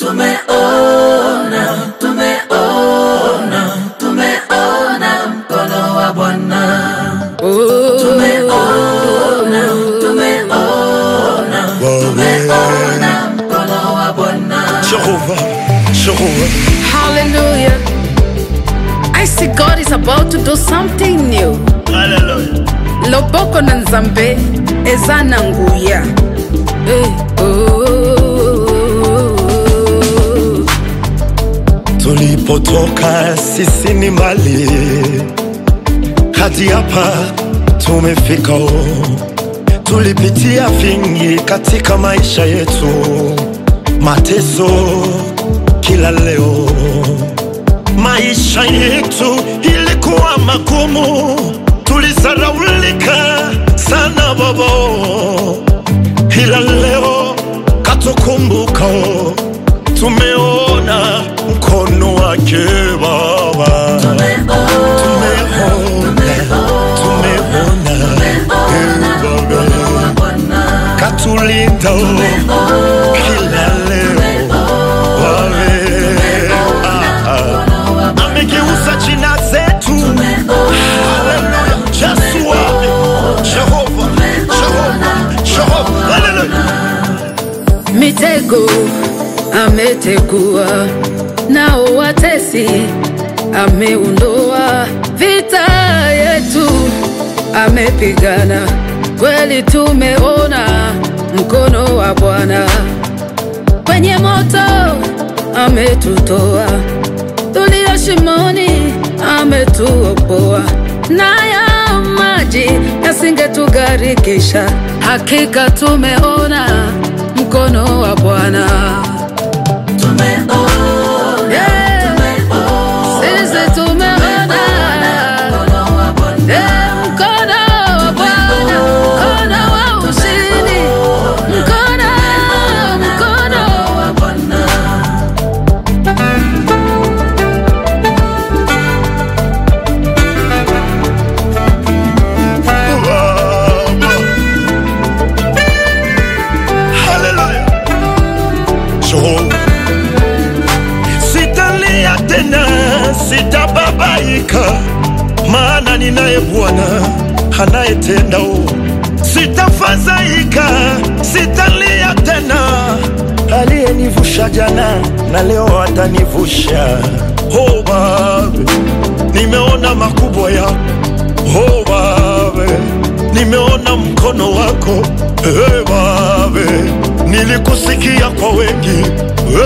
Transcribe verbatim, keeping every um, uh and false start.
tumeona, tumeona, tumeona mkono wa Bwana. Tumeona, tumeona, tumeona mkono wa Bwana. Jehovah, Jehovah. Hallelujah. I see God is about to do something new. Hallelujah. Loboko na nzambe ezana nguya. Hey, oh. Tulipotoka sisi ni mbali, hadi hapa tumefika. Tulipitia vingi katika maisha yetu, mateso kila leo. Maisha yetu ilikuwa magumu, tulisaraulika sana babo, ila leo katukumbuka, tumeona mkono wake Baba. Tumeona, tumeona, tumeona katulinda kila leo. Amegeuza jina zetu. Hallelujah. Jehovah, Jehovah, Jehovah, Jehovah. Hallelujah. Mitego ametegua, nao watesi ameondoa. Vita yetu amepigana, kweli tumeona mkono wa Bwana. Kwenye moto ametutoa, tulio shimoni ametuokoa. Naya maji yasingetugharikisha, hakika tumeona mkono wa Bwana. Tumeona, Yeah. Sisi tumeona mkono wa Bwana. Yeah, mkono wa Bwana, mkono wa ushindi, mkono, mkono wa Bwana. Hallelujah. Jehovah. Sitalia tena, sitababaika, maana ninaye Bwana anayetenda. Sitafadhaika, sitalia tena, aliyenivusha jana na leo atanivusha. Oh Baba, nimeona makubwa yako. Oh Baba, nimeona mkono wako. Hey Baba, nilikusikia kwa wengi.